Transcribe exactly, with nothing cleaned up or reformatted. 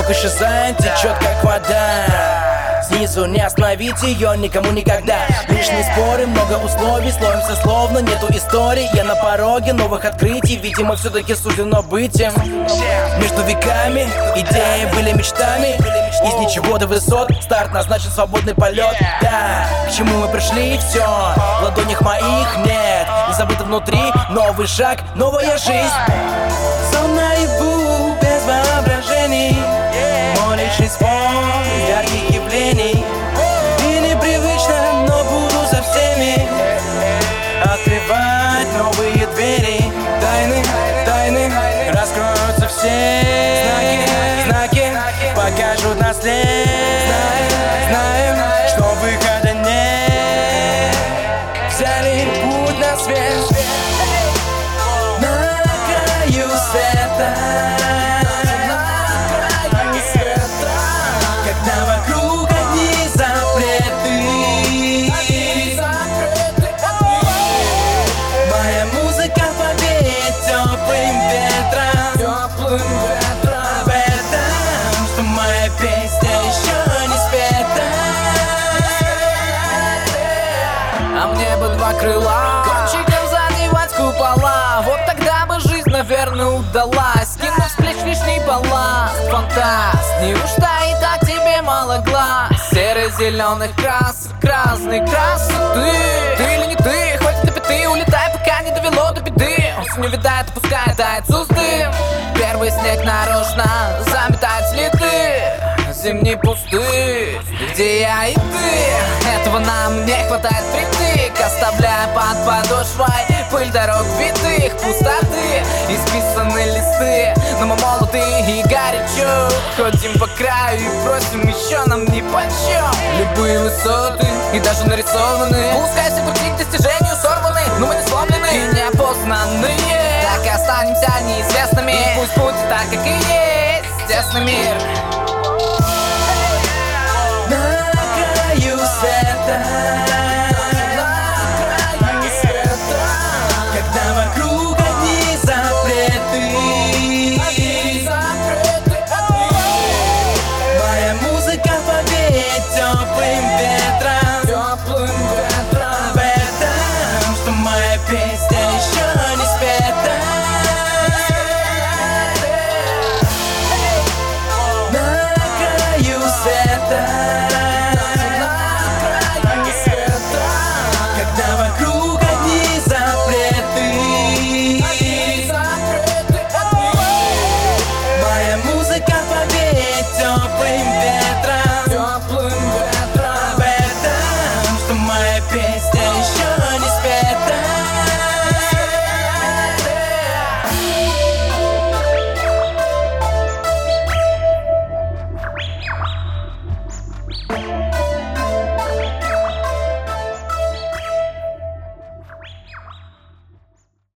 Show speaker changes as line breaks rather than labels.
вдруг исчезает, течет как вода. Снизу не остановить ее никому никогда. Лишние споры, много условий, слоимся словно нету истории. Я на пороге новых открытий, видимо все-таки суждено быть им. Между веками идеи были мечтами, из ничего до высот старт назначен свободный полет. Да, к чему мы пришли, все в ладонях моих нет. Не забыто внутри, новый шаг, новая жизнь. Сон наяву, без воображений, мой личный спор ярких явлений. И непривычно, но буду со всеми открывать новые двери. Тайны, тайны, раскроются все знаки, знаки покажут нас след. Знаем, что выхода нет. Взяли путь на свет, на краю света, когда вокруг одни запреты. Моя музыка повеет теплым ветром, в этом, что моя песня еще не спета.
А мне бы два крыла, кончиком задевать купола. Вот тогда бы жизнь, наверное, удалась. Скинув с плеч лишний балласт. Фантаст, неужто и так тебе мало глаз? Серо-зеленых красок, красной красоты. Ты или не ты, хватит на пяты, улетай, пока не довело до беды. Осень увядает, пускай тает с узды. Первый снег нарочно заметает следы зимней пустырь, где я и ты. Этого нам не хватает впритык, оставляя под подошвой пыль дорог витых, пустоты, исписанные листы. Но мы молоды и горячо ходим по краю и просим еще нам нипочем. Любые высоты и даже нарисованы, пускай все пути к достижению сорваны, но мы не сломлены и неопознанные. Так и останемся неизвестными, и пусть будет так, как и есть тесный мир.
На краю света, когда вокруг одни запреты. Моя музыка повеет теплым ветром, в этом, что моя песня еще не спета. На краю света, когда вокруг одни запреты. Моя музыка повеет теплым